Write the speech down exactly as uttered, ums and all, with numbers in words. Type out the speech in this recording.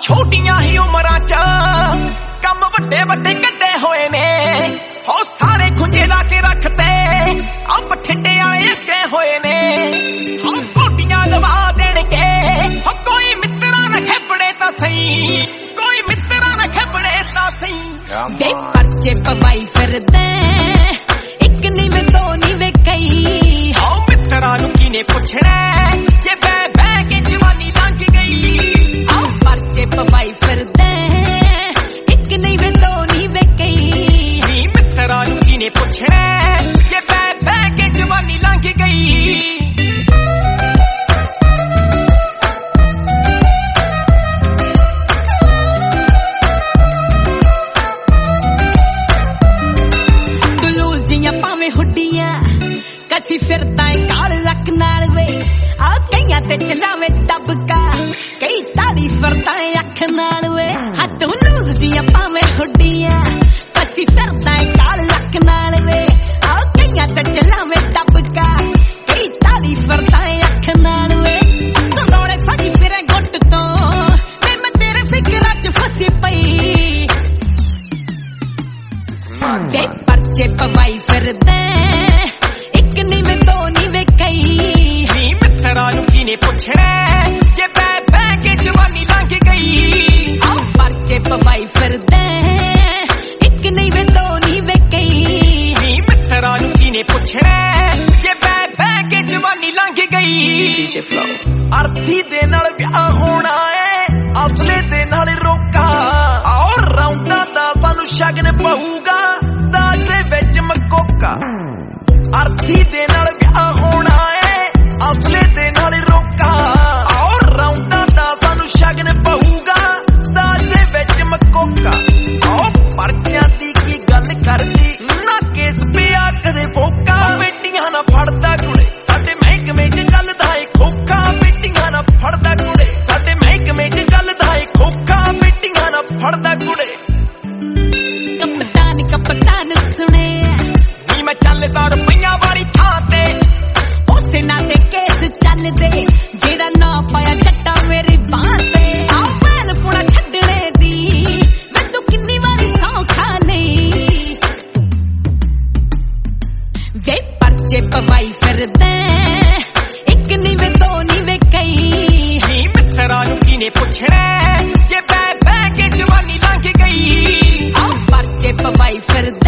ਛੋਟੀਆਂ ਹੀ ਉਮਰਾਂ ਚ ਕੰਮ ਵੱਡੇ ਵੱਡੇ ਕੱਢੇ ਹੋਏ ਨੇ ਹੋ ਸਾਰੇ ਖੁੰਝੇ ਲਾ ਕੇ ਰੱਖਤੇ ਆ ਬਠਿੰਡੇ ਵਾਲੇ ਅੱਗੇ ਹੋਏ ਨੇ ਹੋ ਕੋਟੀਆਂ ਲਵਾ ਦੇਣਗੇ ਹੋ ਕੋਈ ਮਿੱਤਰਾਂ ਨਾ ਖੇਪੜੇ ਤਾਂ ਸਹੀ ਕੋਈ ਮਿੱਤਰਾਂ ਨਾ ਖੇਪੜੇ ਤਾਂ ਸਹੀ ਦੇ ਪਰਚੇ ਪਵਾਈ ਫਿਰਦੇ ਇੱਕ ਨੀ ਮੈਂ ਦੋ ਨੀ ਵੇ ਕਈ ਹੋ ਮਿੱਤਰਾਂ ਨੂੰ ਕਿਨੇ ਪੁੱਛਣਾ ਜੇ ਬਹਿ ਬਹਿ ਕੇ ਜਵਾਨੀ ਲੰਘ ਗਈ ਆ ਪਰਚੇ ਪਵਾਈ ਫਿਰਦੇ ਇੱਕ ਨੀ ਮੈਂ ਦੋ ਨੀ ਵੇ ਕਈ ਨੀ ਮਿੱਤਰਾਂ ਨੂੰ ਕਿਨੇ ਪੁੱਛਣਾ ਜੇ ਬਹਿ ਬਹਿ ਕੇ ਜਵਾਨੀ ਲੰਘ ਗਈ ਕਸੀ ਫਿਰਦਾ ਏ ਕਾਲ ਲੱਕ ਨਾਲ ਵੇ ਆ ਕਈਆਂ ਤੇ ਚਲਾਵੇ ਟੱਬਕਾ ਕਈ ਤਾੜੀ ਫਿਰਦਾ ਏ ਅੱਖ ਨਾਲ ਵੇ ਹੱਥ ਲੂਜ਼ ਦੀਆਂ ਪਾਵੇਂ ਹੁੱਡੀਆਂ ਕਸੀ ਫਿਰਦਾ ਏ ਕਾਲ ਲੱਕ ਨਾਲ ਵੇ ਆ ਕਈਆਂ ਤੇ ਚਲਾਵੇ ਟੱਬਕਾ ਕਈ ਤਾੜੀ ਫਿਰਦਾ ਏ ਅੱਖ ਨਾਲ ਵੇ ਤੂੰ ਰੋਲੇ ਫੜੀ ਫਿਰੇ ਗੁੱਟ ਤੋਂ ਤੇ ਮੈਂ ਤੇਰੇ ਫਿਕਰਾਂ ਚ ਫਸੀ ਪਈ ਦੇ ਪਰਚੇ ਪਵਾਈ ਫਿਰਦੇ ਨੀ ਮੈਂ ਦੋ ਨੀ ਵੇ ਕਈ ਨੀ ਮਿੱਤਰਾਂ ਨੂੰ ਕਿਨੇ ਪੁੱਛਣਾ ਜੇ ਬਹਿ ਬਹਿ ਕੇ ਜਵਾਨੀ ਲੰਘ ਗਈ ਆ ਪਰਚੇ ਪਵਾਈ ਫਿਰਦੇ ਇੱਕ ਨੀ ਮੈਂ ਦੋ ਨੀ ਵੇ ਕਈ ਨੀ ਮਿੱਤਰਾਂ ਨੂੰ ਕਿਨੇ ਪੁੱਛਣਾ ਜੇ ਬਹਿ ਬਹਿ ਕੇ ਜਵਾਨੀ ਲੰਘ ਗਈ ਡੀਜੇ ਫਲੋ ਅਰਥੀ ਦੇ ਨਾਲ ਵਿਆਹ ਹੋਣਾ ਏ ਅਸਲੇ ਦੇ ਨਾਲ ਰੋਕਾ ਔਰ ਰੌਂਦਾ ਦਾ ਸਾਨੂੰ ਸ਼ਗਨ ਪਊਗਾ ਦਾਜ ਦੇ ਵਿੱਚ ਮਕੋਕਾ ਅਰਥੀ ਦੇ ਨਾਲ ਵਿਆਹ ਹੋਣਾ ਏ ਅਸਲੇ ਦੇ ਨਾਲ ਰੋਕਾ ਔਰ ਰੌਂਦਾ ਦਾ ਸਾਨੂੰ ਸ਼ਗਨ ਪਊਗਾ ਦਾਜ ਦੇ ਵਿੱਚ ਮਕੋਕਾ ਔ ਪਰਚਿਆਂ ਦੀ ਕੀ ਗੱਲ ਕਰਦੀ ਨਾ ਕੇਸ ਪਿਆ ਕਦੇ ਫੋਕਾ ਬੇਟੀਆਂ ਨਾ ਫੜਦਾ ਕੁੜੇ ਸਾਡੇ ਮਹਿਕਮੇ ਚ ਚੱਲਦਾ ਏ ਖੋਖਾ ਬੇਟੀਆਂ ਨਾ ਫੜਦਾ ਕੁੜੇ ਸਾਡੇ ਮਹਿਕਮੇ ਚ ਚੱਲਦਾ ਏ ਖੋਖਾ ਬੇਟੀਆਂ ਨਾ ਫੜਦਾ ਕੁੜੇ ਕਪਤਾਨ ਕਪਤਾਨ ਸੁਣੇ ਮੈਂ ਚੱਲਦਾ ਰੁਪਈਆਂ ਵਾਲੀ ਥਾਂ ਤੇ ਉਸੇ ਨਾਂ ਤੇ ਕੇਸ ਚੱਲਦੇ ਜਿਹੜਾ ਨਾ ਪਾਇਆ ਜੱਟਾ ਮੇਰੀ ਬਾਹ ਤੇ ਆ ਪੈਲ ਪੁਣਾ ਛੱਡਣੇ ਦੀ ਮੈਂ ਤੂੰ ਕਿੰਨੀ ਵਾਰੀ ਸੌਂ ਖਾ ਲਈ ਵੇ ਪਰਚੇ ਪਵਾਈ ਫਿਰਦੇ ਇੱਕ ਨੀ ਵੇ ਦੋ ਨੀ ਵੇ ਕਈ ਨੀ ਮਿੱਤਰਾਂ ਨੂੰ ਕਿਨੇ ਪੁੱਛਣਾ ਜੇ ਬਹਿ ਬਹਿ ਕੇ ਜਵਾਨੀ ਲੰਘ ਗਈ ਆ ਪਰਚੇ ਪਵਾਈ ਫਿਰਦੇ